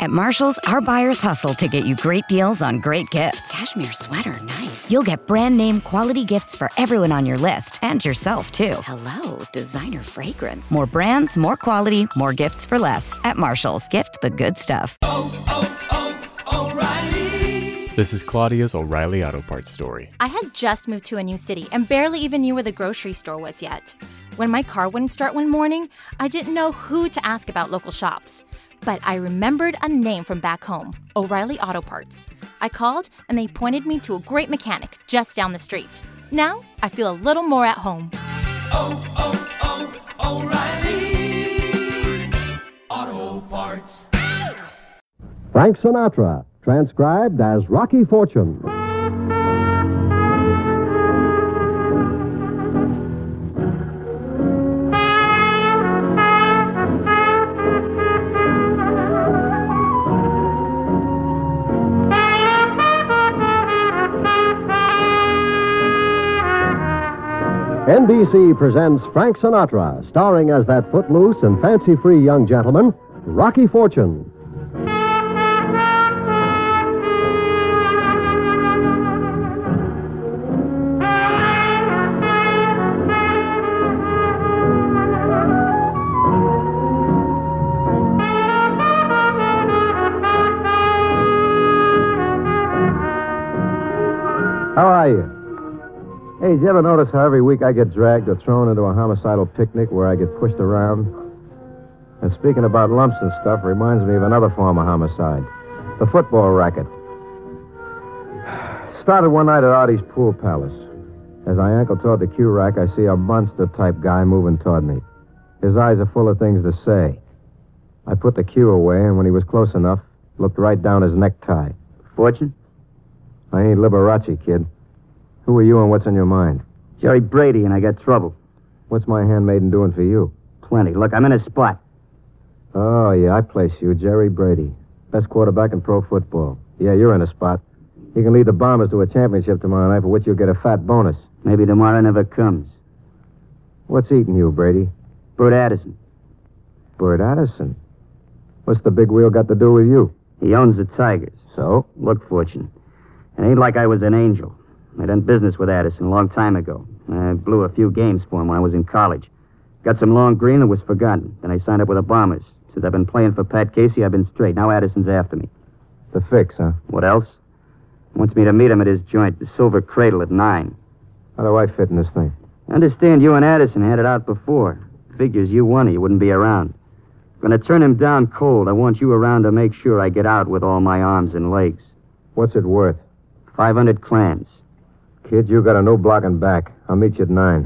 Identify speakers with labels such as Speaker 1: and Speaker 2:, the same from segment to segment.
Speaker 1: At Marshall's, our buyers hustle to get you great deals on great gifts.
Speaker 2: Cashmere sweater, nice.
Speaker 1: You'll get brand name quality gifts for everyone on your list and yourself, too.
Speaker 2: Hello, designer fragrance.
Speaker 1: More brands, more quality, more gifts for less. At Marshall's, gift the good stuff.
Speaker 3: O'Reilly. This is Claudia's O'Reilly Auto Parts story.
Speaker 4: I had just moved to a new city and barely even knew where the grocery store was yet. When my car wouldn't start one morning, I didn't know who to ask about local shops. But I remembered a name from back home, O'Reilly Auto Parts. I called, and they pointed me to a great mechanic just down the street. Now, I feel a little more at home.
Speaker 5: O'Reilly Auto Parts.
Speaker 6: Frank Sinatra, transcribed as Rocky Fortune. NBC presents Frank Sinatra, starring as that footloose and fancy-free young gentleman, Rocky Fortune. How are you? Hey, did you ever notice how every week I get dragged or thrown into a homicidal picnic where I get pushed around? And speaking about lumps and stuff reminds me of another form of homicide. The football racket. Started one night at Artie's pool palace. As I ankle toward the cue rack, I see a monster-type guy moving toward me. His eyes are full of things to say. I put the cue away, and when he was close enough, looked right down his necktie.
Speaker 7: Fortune?
Speaker 6: I ain't Liberace, kid. Who are you and what's on your mind?
Speaker 7: Jerry Brady, and I got trouble.
Speaker 6: What's my handmaiden doing for you?
Speaker 7: Plenty. Look, I'm in a spot.
Speaker 6: Oh, yeah, I place you, Jerry Brady. Best quarterback in pro football. Yeah, you're in a spot. You can lead the Bombers to a championship tomorrow night, for which you'll get a fat bonus.
Speaker 7: Maybe tomorrow never comes.
Speaker 6: What's eating you, Brady?
Speaker 7: Bert Addison.
Speaker 6: Bert Addison? What's the big wheel got to do with you?
Speaker 7: He owns the Tigers.
Speaker 6: So?
Speaker 7: Look, Fortune, it ain't like I was an angel. I done business with Addison a long time ago. I blew a few games for him when I was in college. Got some long green that was forgotten. Then I signed up with the Bombers. Since I've been playing for Pat Casey, I've been straight. Now Addison's after me.
Speaker 6: The fix, huh?
Speaker 7: What else? Wants me to meet him at his joint, the Silver Cradle, at 9.
Speaker 6: How do I fit in this thing?
Speaker 7: Understand you and Addison had it out before. Figures you won or you wouldn't be around. Gonna turn him down cold. I want you around to make sure I get out with all my arms and legs.
Speaker 6: What's it worth?
Speaker 7: 500 clams.
Speaker 6: Kid, you got a no blocking back. I'll meet you at 9.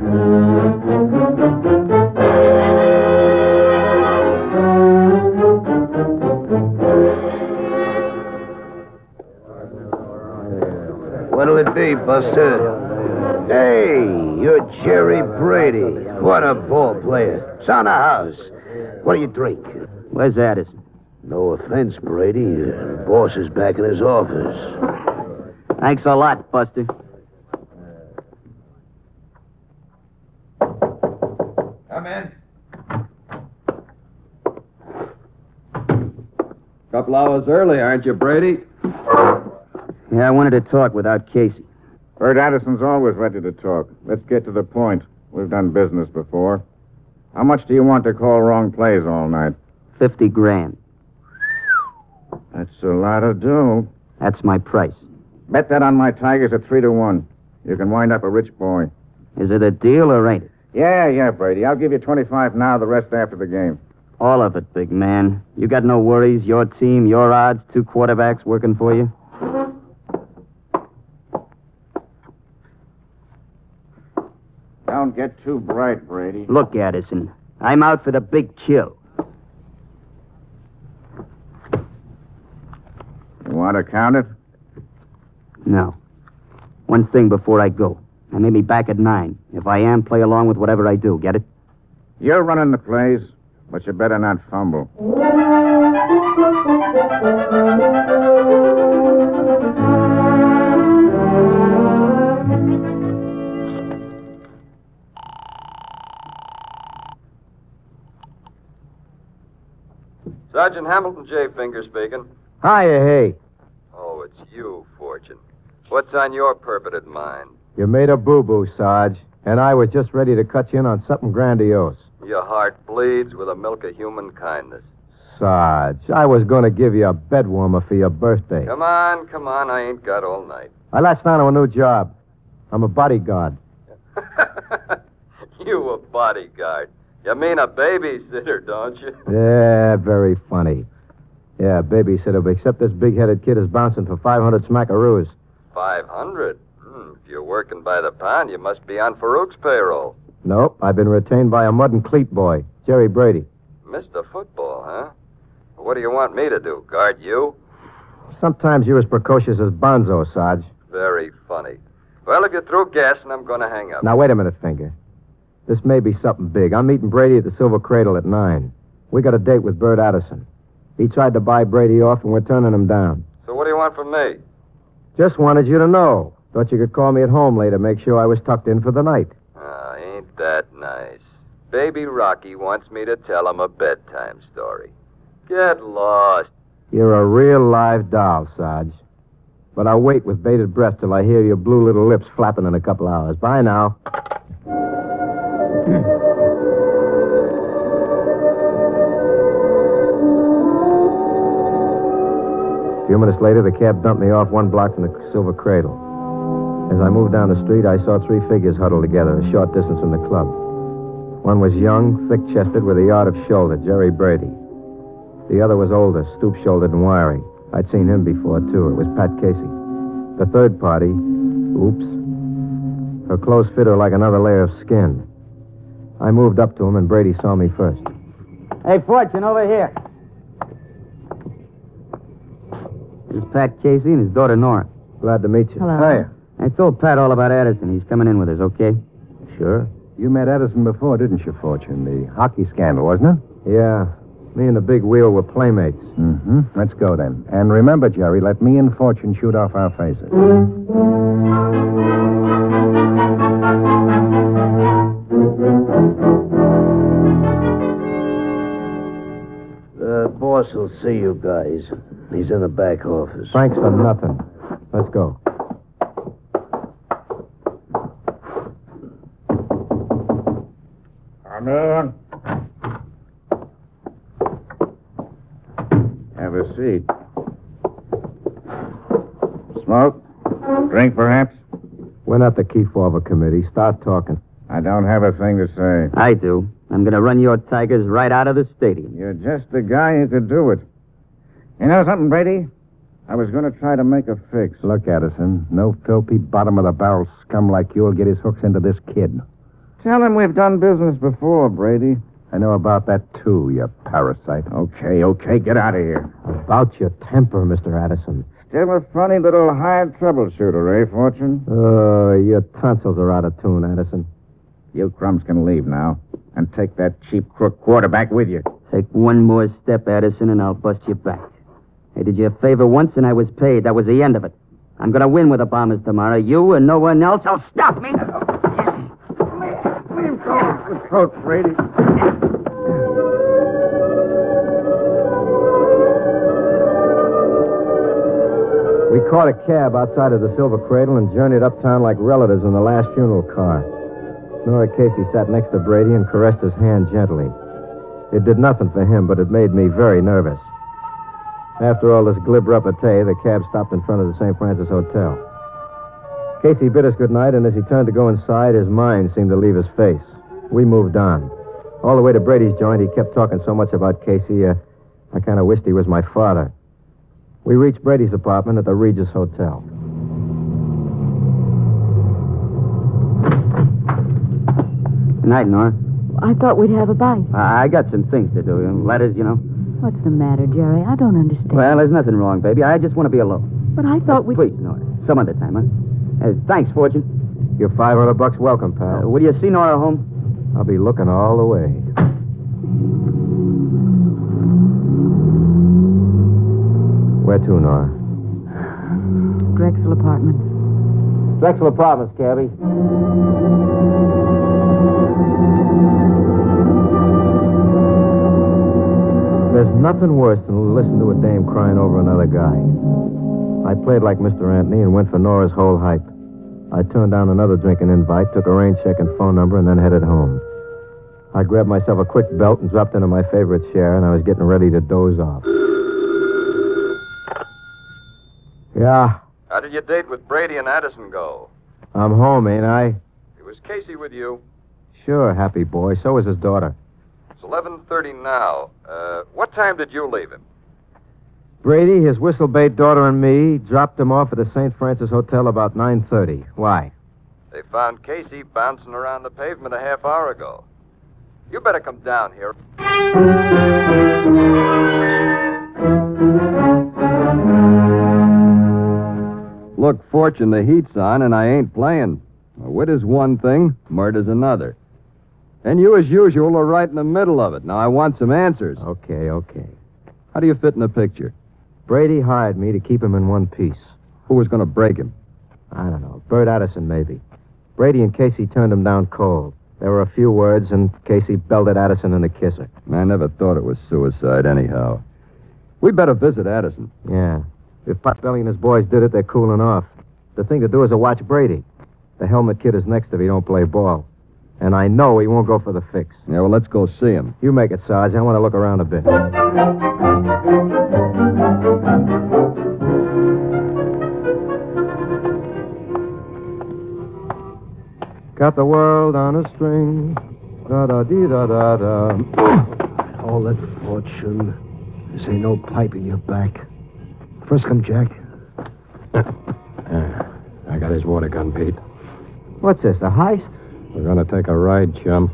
Speaker 8: What'll it be, Buster? Hey, you're Jerry Brady. What a ball player. It's on the house. What do you drink?
Speaker 7: Where's Addison?
Speaker 8: No offense, Brady. The boss is back in his office.
Speaker 7: Thanks a lot, Buster.
Speaker 9: Come in. Couple hours early, aren't you, Brady?
Speaker 7: Yeah, I wanted to talk without Casey.
Speaker 10: Bert Addison's always ready to talk. Let's get to the point. We've done business before. How much do you want to call wrong plays all night?
Speaker 7: 50 grand.
Speaker 10: That's a lot of dough.
Speaker 7: That's my price.
Speaker 10: Bet that on my Tigers at 3-1. You can wind up a rich boy.
Speaker 7: Is it a deal or ain't it?
Speaker 10: Yeah, Brady. I'll give you 25 now, the rest after the game.
Speaker 7: All of it, big man. You got no worries. Your team, your odds, 2 quarterbacks working for you.
Speaker 10: Don't get too bright, Brady.
Speaker 7: Look, Addison, I'm out for the big kill.
Speaker 10: You want to count it?
Speaker 7: No. One thing before I go. I may be back at 9. If I am, play along with whatever I do. Get it?
Speaker 10: You're running the plays, but you better not fumble.
Speaker 11: Sergeant Fortune, Hamilton J. Finger speaking.
Speaker 6: Hiya, hey.
Speaker 11: Oh, it's you, Fortune. What's on your perverted mind?
Speaker 6: You made a boo-boo, Sarge, and I was just ready to cut you in on something grandiose.
Speaker 11: Your heart bleeds with the milk of human kindness.
Speaker 6: Sarge, I was going to give you a bed warmer for your birthday.
Speaker 11: Come on, I ain't got all night.
Speaker 6: I latched on to a new job. I'm a bodyguard.
Speaker 11: You a bodyguard. You mean a babysitter, don't you?
Speaker 6: Yeah, very funny. Yeah, babysitter, but except this big-headed kid is bouncing for 500 smackaroos.
Speaker 11: 500? If you're working by the pound, you must be on Farouk's payroll.
Speaker 6: Nope, I've been retained by a mud and cleat boy, Jerry Brady.
Speaker 11: Mr. Football, huh? What do you want me to do, guard you?
Speaker 6: Sometimes you're as precocious as Bonzo, Sarge.
Speaker 11: Very funny. Well, if you're through guessing, I'm going to hang up.
Speaker 6: Now, wait a minute, Finger. This may be something big. I'm meeting Brady at the Silver Cradle at 9. We got a date with Bert Addison. He tried to buy Brady off, and we're turning him down.
Speaker 11: So what do you want from me?
Speaker 6: Just wanted you to know. Thought you could call me at home later, make sure I was tucked in for the night.
Speaker 11: Ain't that nice. Baby Rocky wants me to tell him a bedtime story. Get lost.
Speaker 6: You're a real live doll, Sarge. But I'll wait with bated breath till I hear your blue little lips flapping in a couple hours. Bye now. A few minutes later, the cab dumped me off 1 block from the Silver Cradle. As I moved down the street, I saw 3 figures huddled together a short distance from the club. One was young, thick-chested, with a yard of shoulder, Jerry Brady. The other was older, stoop-shouldered and wiry. I'd seen him before, too. It was Pat Casey. The third party, oops, her clothes fit her like another layer of skin. I moved up to him, and Brady saw me first.
Speaker 7: Hey, Fortune, over here. This is Pat Casey and his daughter, Nora.
Speaker 6: Glad to meet you.
Speaker 12: Hello.
Speaker 6: Hiya.
Speaker 7: I told Pat all about Addison. He's coming in with us, okay?
Speaker 6: Sure.
Speaker 10: You met Edison before, didn't you, Fortune? The hockey scandal, wasn't it?
Speaker 6: Yeah. Me and the big wheel were playmates.
Speaker 10: Mm-hmm. Let's go, then. And remember, Jerry, let me and Fortune shoot off our faces.
Speaker 8: The boss will see you guys. He's in the back office.
Speaker 6: Thanks for nothing. Let's go.
Speaker 10: Come in. Have a seat. Smoke? Drink, perhaps?
Speaker 6: We're not the Kefauver committee. Start talking.
Speaker 10: I don't have a thing to say.
Speaker 7: I do. I'm going to run your Tigers right out of the stadium.
Speaker 10: You're just the guy who could do it. You know something, Brady? I was going to try to make a fix.
Speaker 6: Look, Addison, no filthy bottom-of-the-barrel scum like you'll get his hooks into this kid.
Speaker 10: Tell him we've done business before, Brady.
Speaker 6: I know about that, too, you parasite.
Speaker 10: Okay, get out of here.
Speaker 6: About your temper, Mr. Addison.
Speaker 10: Still a funny little hired troubleshooter, eh, Fortune?
Speaker 6: Oh, your tonsils are out of tune, Addison.
Speaker 10: You crumbs can leave now. And take that cheap crook quarterback with you.
Speaker 7: Take one more step, Addison, and I'll bust you back. I did you a favor once, and I was paid. That was the end of it. I'm going to win with the Bombers tomorrow. You and no one else will stop me.
Speaker 10: Leave go. Throat, Brady.
Speaker 6: We caught a cab outside of the Silver Cradle and journeyed uptown like relatives in the last funeral car. Nora Casey sat next to Brady and caressed his hand gently. It did nothing for him, but it made me very nervous. After all this glib repartee, the cab stopped in front of the St. Francis Hotel. Casey bid us goodnight, and as he turned to go inside, his mind seemed to leave his face. We moved on. All the way to Brady's joint, he kept talking so much about Casey, I kind of wished he was my father. We reached Brady's apartment at the Regis Hotel.
Speaker 7: Good night, Nora.
Speaker 12: I thought we'd have a bite.
Speaker 7: I got some things to do. Letters, you know.
Speaker 12: What's the matter, Jerry? I don't understand.
Speaker 7: Well, there's nothing wrong, baby. I just want to be alone.
Speaker 12: But I thought we...
Speaker 7: Please, Nora. Some other time, huh? Thanks, Fortune.
Speaker 6: Your $500 welcome, pal.
Speaker 7: Will you see Nora home?
Speaker 6: I'll be looking all the way. Where to, Nora?
Speaker 12: Drexel Apartments.
Speaker 6: Drexel Apartments, cabby. There's nothing worse than to listen to a dame crying over another guy. I played like Mr. Anthony and went for Nora's whole hype. I turned down another drinking invite, took a rain check and phone number, and then headed home. I grabbed myself a quick belt and dropped into my favorite chair, and I was getting ready to doze off. Yeah?
Speaker 11: How did your date with Brady and Addison go?
Speaker 6: I'm home, ain't I?
Speaker 11: It was Casey with you.
Speaker 6: Sure, happy boy. So was his daughter.
Speaker 11: It's 11:30 now. What time did you leave him?
Speaker 6: Brady, his whistle-bait daughter, and me dropped him off at the St. Francis Hotel about 9:30. Why?
Speaker 11: They found Casey bouncing around the pavement a half hour ago. You better come down here.
Speaker 9: Look, Fortune, the heat's on, and I ain't playing. Wit is one thing, murder's another. And you, as usual, are right in the middle of it. Now, I want some answers.
Speaker 6: Okay.
Speaker 9: How do you fit in the picture?
Speaker 6: Brady hired me to keep him in one piece.
Speaker 9: Who was going to break him?
Speaker 6: I don't know. Bert Addison, maybe. Brady and Casey turned him down cold. There were a few words, and Casey belted Addison in the kisser.
Speaker 9: I never thought it was suicide, anyhow. We better visit Addison.
Speaker 6: Yeah. If Potbelly and his boys did it, they're cooling off. The thing to do is to watch Brady. The helmet kid is next if he don't play ball. And I know he won't go for the fix.
Speaker 9: Yeah, well, let's go see him.
Speaker 6: You make it, Sarge. I want to look around a bit. Got the world on a string. Da-da-dee-da-da-da.
Speaker 13: Hold it, Fortune. This ain't no pipe in your back. First come Jack.
Speaker 10: I got his water gun, Pete.
Speaker 6: What's this, a heist?
Speaker 10: We're gonna take a ride, chum.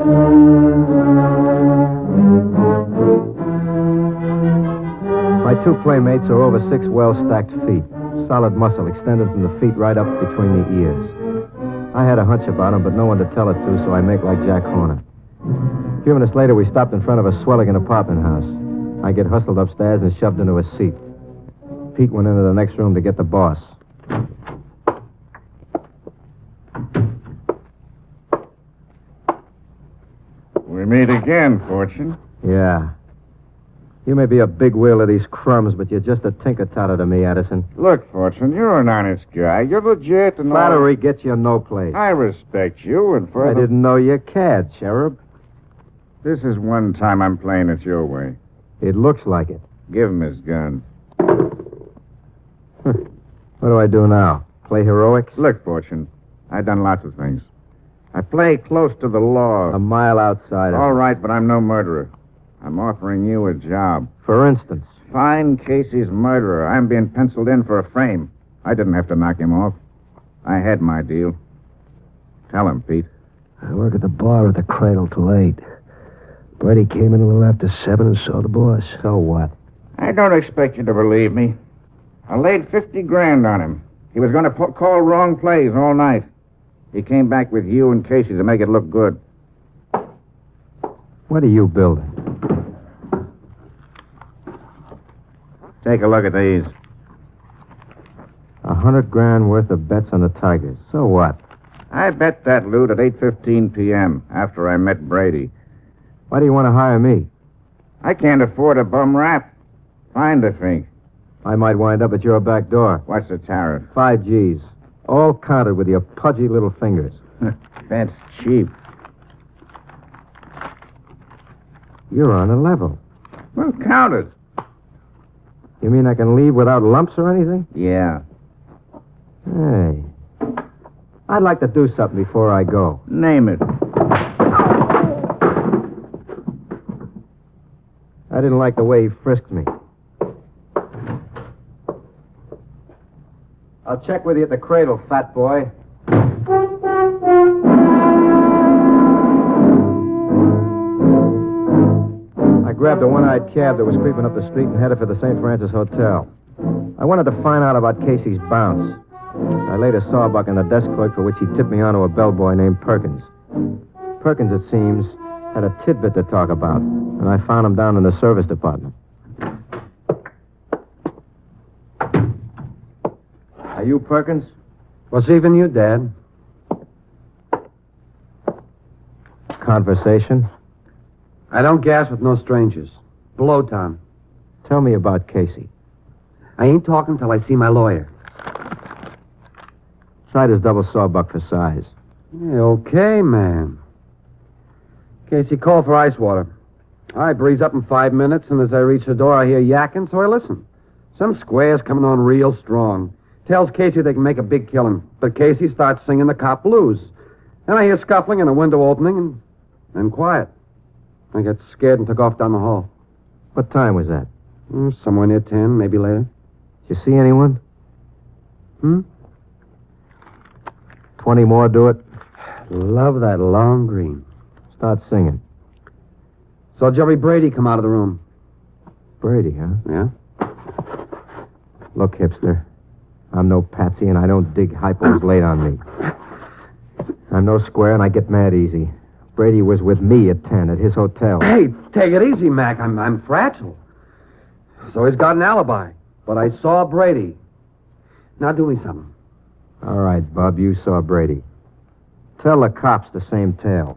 Speaker 6: My two playmates are over 6 well-stacked feet. Solid muscle extended from the feet right up between the ears. I had a hunch about them, but no one to tell it to, so I make like Jack Horner. A few minutes later, we stopped in front of a Swelligan apartment house. I get hustled upstairs and shoved into a seat. Pete went into the next room to get the boss.
Speaker 10: We meet again, Fortune.
Speaker 6: Yeah. You may be a big wheel of these crumbs, but you're just a tinker-totter to me, Addison.
Speaker 10: Look, Fortune, you're an honest guy. You're legit and
Speaker 6: Flattery gets you no place.
Speaker 10: I respect you, and for
Speaker 6: I didn't know you cared, Cherub.
Speaker 10: This is one time I'm playing it your way.
Speaker 6: It looks like it.
Speaker 10: Give him his gun.
Speaker 6: What do I do now? Play heroics?
Speaker 10: Look, Fortune, I've done lots of things. I play close to the law.
Speaker 6: A mile outside of
Speaker 10: All right, but I'm no murderer. I'm offering you a job.
Speaker 6: For instance?
Speaker 10: Find Casey's murderer. I'm being penciled in for a frame. I didn't have to knock him off. I had my deal. Tell him, Pete.
Speaker 13: I work at the bar at the Cradle till 8. Brady came in a little after 7 and saw the boss.
Speaker 6: So what?
Speaker 10: I don't expect you to believe me. I laid 50 grand on him. He was going to call wrong plays all night. He came back with you and Casey to make it look good.
Speaker 6: What are you building?
Speaker 10: Take a look at these.
Speaker 6: 100 grand worth of bets on the Tigers. So what?
Speaker 10: I bet that loot at 8:15 p.m. after I met Brady.
Speaker 6: Why do you want to hire me?
Speaker 10: I can't afford a bum rap. Find a fink.
Speaker 6: I might wind up at your back door.
Speaker 10: What's the tariff?
Speaker 6: 5 G's. All counted with your pudgy little fingers.
Speaker 10: That's cheap.
Speaker 6: You're on a level.
Speaker 10: Well, count it.
Speaker 6: You mean I can leave without lumps or anything?
Speaker 10: Yeah.
Speaker 6: Hey. I'd like to do something before I go.
Speaker 10: Name it.
Speaker 6: I didn't like the way he frisked me. I'll check with you at the Cradle, fat boy. I grabbed a one-eyed cab that was creeping up the street and headed for the St. Francis Hotel. I wanted to find out about Casey's bounce. I laid a sawbuck in the desk clerk for which he tipped me onto a bellboy named Perkins. Perkins, it seems, had a tidbit to talk about, and I found him down in the service department. Are you Perkins?
Speaker 13: What's even you, Dad?
Speaker 6: Conversation?
Speaker 13: I don't gas with no strangers.
Speaker 14: Blow, Tom.
Speaker 6: Tell me about Casey.
Speaker 14: I ain't talking till I see my lawyer.
Speaker 6: Sight is double sawbuck for size.
Speaker 14: Yeah, okay, man. Casey, call for ice water. I breeze up in 5 minutes, and as I reach the door, I hear yakking, so I listen. Some square's coming on real strong. Tells Casey they can make a big killing, but Casey starts singing the cop blues. Then I hear scuffling and a window opening, and then quiet. I got scared and took off down the hall.
Speaker 6: What time was that?
Speaker 14: Somewhere near 10, maybe later.
Speaker 6: Did you see anyone? 20 more, do it.
Speaker 14: Love that long green.
Speaker 6: Start singing.
Speaker 14: Saw Jerry Brady come out of the room.
Speaker 6: Brady, huh?
Speaker 14: Yeah?
Speaker 6: Look, hipster, I'm no patsy, and I don't dig hypos late on me. I'm no square, and I get mad easy. Brady was with me at 10 at his hotel.
Speaker 14: Hey, take it easy, Mac. I'm fragile. So he's got an alibi. But I saw Brady. Now do me something.
Speaker 6: All right, Bub, you saw Brady. Tell the cops the same tale.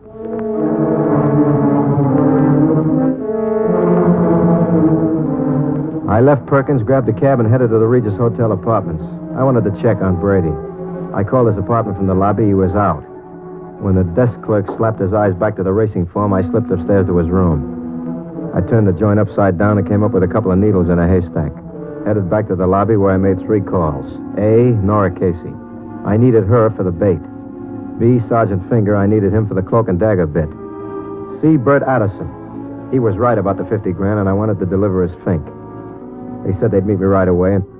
Speaker 6: I left Perkins, grabbed a cab, and headed to the Regis Hotel apartments. I wanted to check on Brady. I called his apartment from the lobby. He was out. When the desk clerk slapped his eyes back to the racing form, I slipped upstairs to his room. I turned the joint upside down and came up with a couple of needles in a haystack. Headed back to the lobby where I made 3 calls. A, Nora Casey. I needed her for the bait. B, Sergeant Finger. I needed him for the cloak and dagger bit. C, Bert Addison. He was right about the 50 grand, and I wanted to deliver his fink. They said they'd meet me right away, and...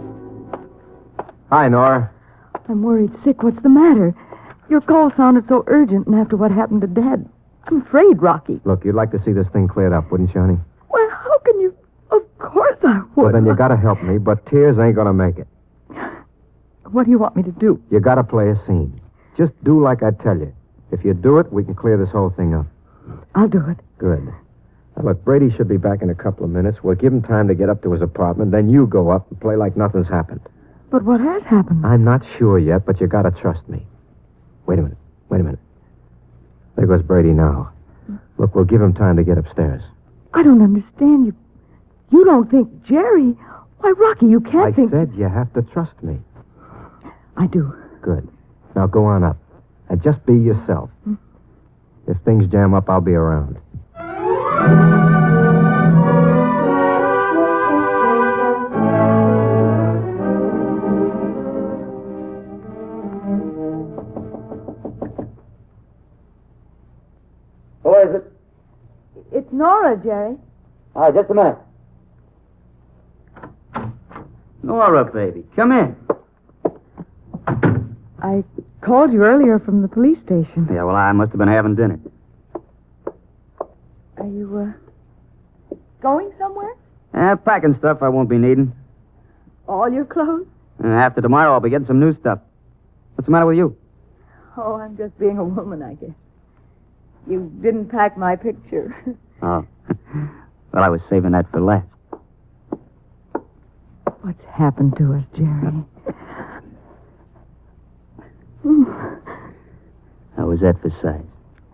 Speaker 6: Hi, Nora.
Speaker 12: I'm worried sick. What's the matter? Your call sounded so urgent, and after what happened to Dad, I'm afraid, Rocky.
Speaker 6: Look, you'd like to see this thing cleared up, wouldn't you, honey?
Speaker 12: Well, how can you... Of course I would.
Speaker 6: Well, then you gotta help me, but tears ain't gonna make it.
Speaker 12: What do you want me to do?
Speaker 6: You gotta play a scene. Just do like I tell you. If you do it, we can clear this whole thing up.
Speaker 12: I'll do it.
Speaker 6: Good. Now, look, Brady should be back in a couple of minutes. We'll give him time to get up to his apartment. Then you go up and play like nothing's happened.
Speaker 12: But what has happened?
Speaker 6: I'm not sure yet, but you gotta trust me. Wait a minute. There goes Brady now. Look, we'll give him time to get upstairs.
Speaker 12: I don't understand you. You don't think Jerry... Why, Rocky, you can't think...
Speaker 6: I said you have to trust me.
Speaker 12: I do.
Speaker 6: Good. Now go on up. And just be yourself. If things jam up, I'll be around.
Speaker 7: Who is it?
Speaker 12: It's Nora, Jerry.
Speaker 7: All right, just a minute. Nora, baby, come in.
Speaker 12: I called you earlier from the police station.
Speaker 7: Yeah, well, I must have been having dinner.
Speaker 12: Are you, going somewhere?
Speaker 7: Packing stuff I won't be needing.
Speaker 12: All your clothes?
Speaker 7: After tomorrow, I'll be getting some new stuff. What's the matter with you?
Speaker 12: Oh, I'm just being a woman, I guess. You didn't pack my picture.
Speaker 7: Oh. Well, I was saving that for last.
Speaker 12: What's happened to us, Jerry?
Speaker 7: How was that for size?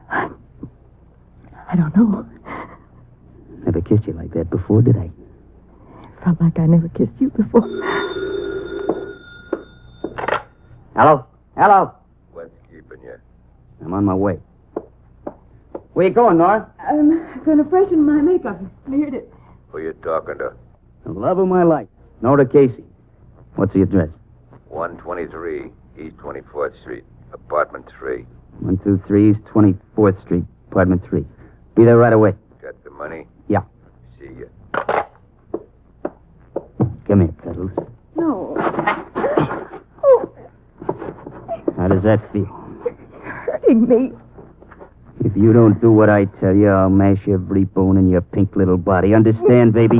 Speaker 12: I don't know.
Speaker 7: Never kissed you like that before, did I?
Speaker 12: Felt like I never kissed you before.
Speaker 7: Hello?
Speaker 11: What's keeping you?
Speaker 7: I'm on my way. Where you going, Nora?
Speaker 12: I'm going to freshen my makeup. Smeared it.
Speaker 11: Who you talking to?
Speaker 7: The love of my life. Nora Casey. What's the address?
Speaker 11: 123 East 24th Street, apartment 3.
Speaker 7: 123 East 24th Street, apartment 3. Be there right away.
Speaker 11: Got the money?
Speaker 7: Yeah.
Speaker 11: See you.
Speaker 7: Come here, Cuddles.
Speaker 12: No.
Speaker 7: How does that feel?
Speaker 12: Hurting me.
Speaker 7: If you don't do what I tell you, I'll mash every bone in your pink little body. Understand, baby?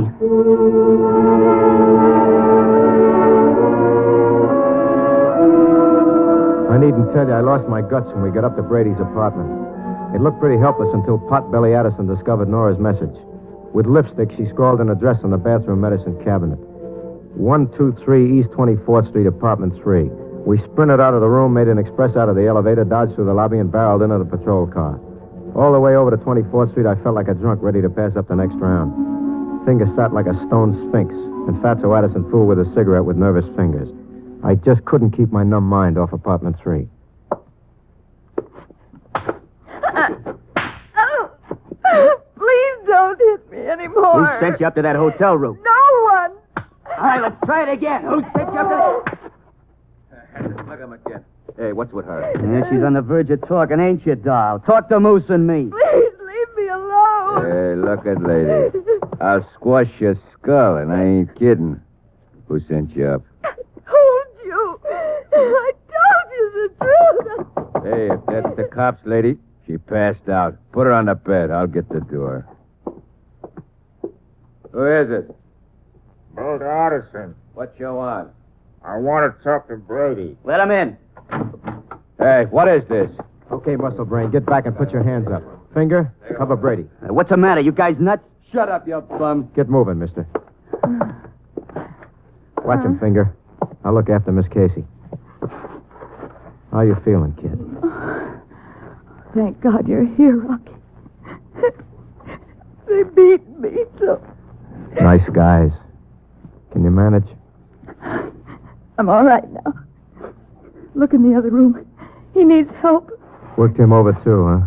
Speaker 6: I needn't tell you, I lost my guts when we got up to Brady's apartment. It looked pretty helpless until Potbelly Addison discovered Nora's message. With lipstick, she scrawled an address on the bathroom medicine cabinet. 123 East 24th Street, apartment 3. We sprinted out of the room, made an express out of the elevator, dodged through the lobby, and barreled into the patrol car. All the way over to 24th Street, I felt like a drunk ready to pass up the next round. Finger sat like a stone sphinx, and Fatso Addison fooled with a cigarette with nervous fingers. I just couldn't keep my numb mind off apartment 3.
Speaker 12: Please don't hit me anymore.
Speaker 7: Who sent you up to that hotel room?
Speaker 12: No one.
Speaker 7: All right, let's try it again. Who sent you up to
Speaker 9: Look at him again. Hey, what's with her?
Speaker 7: Yeah, she's on the verge of talking, ain't you, doll? Talk to Moose and me.
Speaker 12: Please leave me alone.
Speaker 9: Hey, look at lady. I'll squash your skull, and I ain't kidding. Who sent you up?
Speaker 12: I told you. I told you the truth.
Speaker 9: Hey, if that's the cops, lady, she passed out. Put her on the bed. I'll get the door. Who is it?
Speaker 10: Bert Addison.
Speaker 9: What you want?
Speaker 10: I want to talk to Brady.
Speaker 7: Let him in.
Speaker 9: Hey, what is this?
Speaker 6: Okay, Muscle Brain, get back and put your hands up. Finger, cover Brady.
Speaker 7: What's the matter? You guys nuts?
Speaker 9: Shut up, you bum.
Speaker 6: Get moving, mister. Watch him, Finger. I'll look after Miss Casey. How you feeling, kid?
Speaker 12: Thank God you're here, Rocky. They beat me so.
Speaker 6: Nice guys. Can you manage?
Speaker 12: I'm all right now. Look in the other room. He needs help.
Speaker 6: Worked him over, too, huh?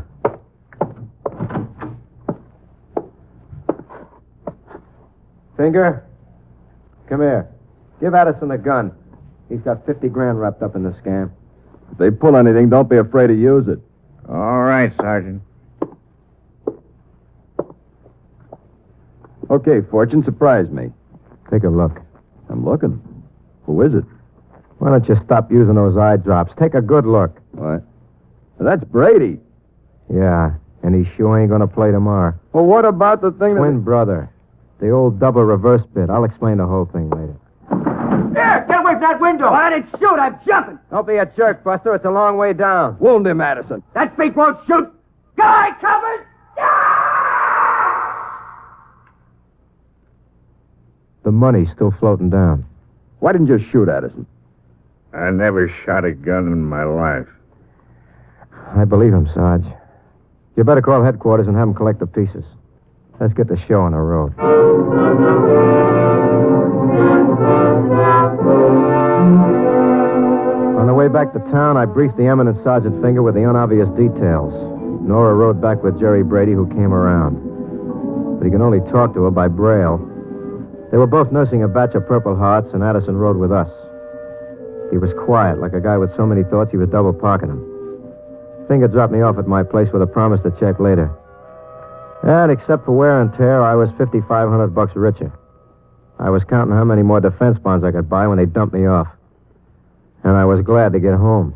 Speaker 6: Finger, come here. Give Addison the gun. He's got 50 grand wrapped up in the scam.
Speaker 9: If they pull anything, don't be afraid to use it.
Speaker 10: All right, Sergeant.
Speaker 9: Okay, Fortune, surprise me.
Speaker 6: Take a look.
Speaker 9: I'm looking. Who is it?
Speaker 6: Why don't you stop using those eye drops? Take a good look.
Speaker 9: What? That's Brady.
Speaker 6: Yeah, and he sure ain't gonna play tomorrow.
Speaker 9: Well, what about the thing
Speaker 6: Twin brother. The old double reverse bit. I'll explain the whole thing later.
Speaker 7: Here, get away from that window. I didn't shoot. I'm jumping.
Speaker 6: Don't be a jerk, Buster. It's a long way down.
Speaker 9: Wound him, Addison.
Speaker 7: That feet won't shoot. Guy covered.
Speaker 6: The money's still floating down.
Speaker 9: Why didn't you shoot Addison?
Speaker 10: I never shot a gun in my life.
Speaker 6: I believe him, Sarge. You better call headquarters and have them collect the pieces. Let's get the show on the road. On the way back to town, I briefed the eminent Sergeant Finger with the unobvious details. Nora rode back with Jerry Brady, who came around. But he could only talk to her by braille. They were both nursing a batch of Purple Hearts, and Addison rode with us. He was quiet, like a guy with so many thoughts he was double parking them. Finger dropped me off at my place with a promise to check later. And except for wear and tear, I was $5,500 richer. I was counting how many more defense bonds I could buy when they dumped me off. And I was glad to get home.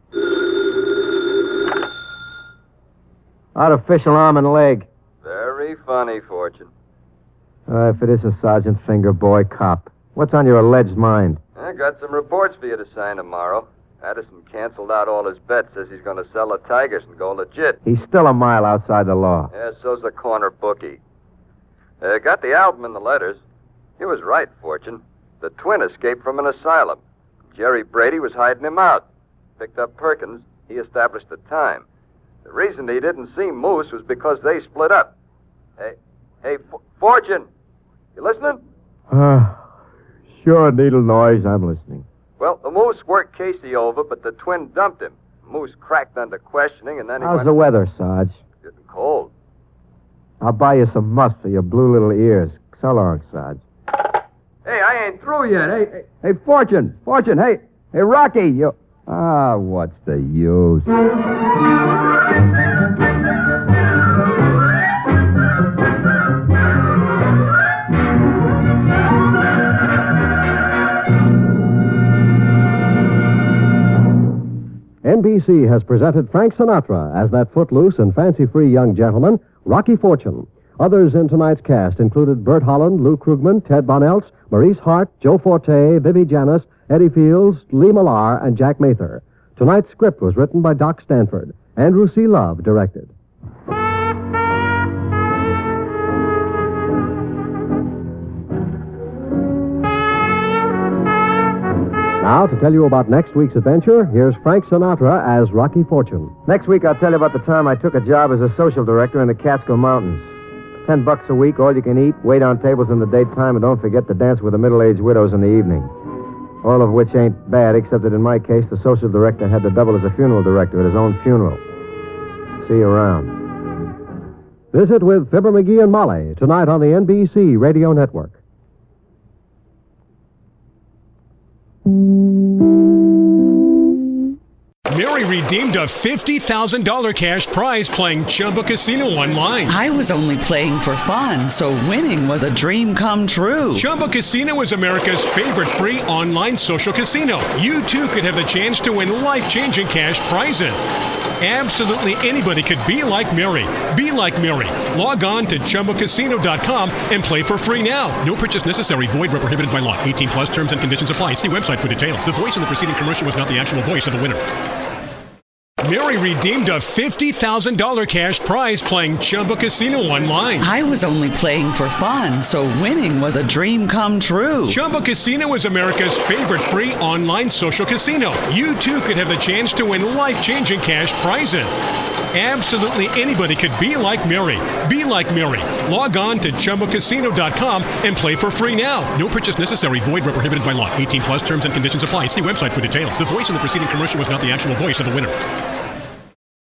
Speaker 6: Artificial arm and leg.
Speaker 11: Very funny, Fortune.
Speaker 6: If it isn't Sergeant Finger, boy, cop. What's on your alleged mind?
Speaker 11: I got some reports for you to sign tomorrow. Addison canceled out all his bets, says he's going to sell the Tigers and go legit.
Speaker 6: He's still a mile outside the law.
Speaker 11: Yeah, so's the corner bookie. Got the album and the letters. He was right, Fortune. The twin escaped from an asylum. Jerry Brady was hiding him out. Picked up Perkins. He established the time. The reason he didn't see Moose was because they split up. Hey, Fortune, you listening?
Speaker 6: Sure, needle noise. I'm listening.
Speaker 11: Well, the Moose worked Casey over, but the twin dumped him. Moose cracked under questioning, and then he
Speaker 6: How's the weather, Sarge?
Speaker 11: Getting cold.
Speaker 6: I'll buy you some musk for your blue little ears. So long, Sarge.
Speaker 9: Hey, I ain't through yet. Hey, Fortune. Hey, Rocky, you... what's the use?
Speaker 15: NBC has presented Frank Sinatra as that footloose and fancy-free young gentleman, Rocky Fortune. Others in tonight's cast included Bert Holland, Lou Krugman, Ted Bonelts, Maurice Hart, Joe Forte, Vivi Janis, Eddie Fields, Lee Millar, and Jack Mather. Tonight's script was written by Doc Stanford. Andrew C. Love directed. Now, to tell you about next week's adventure, here's Frank Sinatra as Rocky Fortune.
Speaker 6: Next week, I'll tell you about the time I took a job as a social director in the Catskill Mountains. $10 a week, all you can eat, wait on tables in the daytime, and don't forget to dance with the middle-aged widows in the evening. All of which ain't bad, except that in my case, the social director had to double as a funeral director at his own funeral. See you around.
Speaker 15: Visit with Fibber McGee and Molly tonight on the NBC Radio Network.
Speaker 16: Mary redeemed a $50,000 cash prize playing Chumba Casino online.
Speaker 17: I was only playing for fun, so winning was a dream come true.
Speaker 16: Chumba Casino is America's favorite free online social casino. You, too, could have the chance to win life-changing cash prizes. Absolutely anybody could be like Mary. Be like Mary. Log on to ChumbaCasino.com and play for free now. No purchase necessary. Void where prohibited by law. 18 plus terms and conditions apply. See website for details. The voice in the preceding commercial was not the actual voice of the winner. Mary redeemed a $50,000 cash prize playing Chumba Casino online.
Speaker 17: I was only playing for fun, so winning was a dream come true.
Speaker 16: Chumba Casino is America's favorite free online social casino. You, too, could have the chance to win life-changing cash prizes. Absolutely anybody could be like Mary. Be like Mary. Log on to ChumbaCasino.com and play for free now. No purchase necessary. Void where prohibited by law. 18 plus terms and conditions apply. See website for details. The voice in the preceding commercial was not the actual voice of the winner.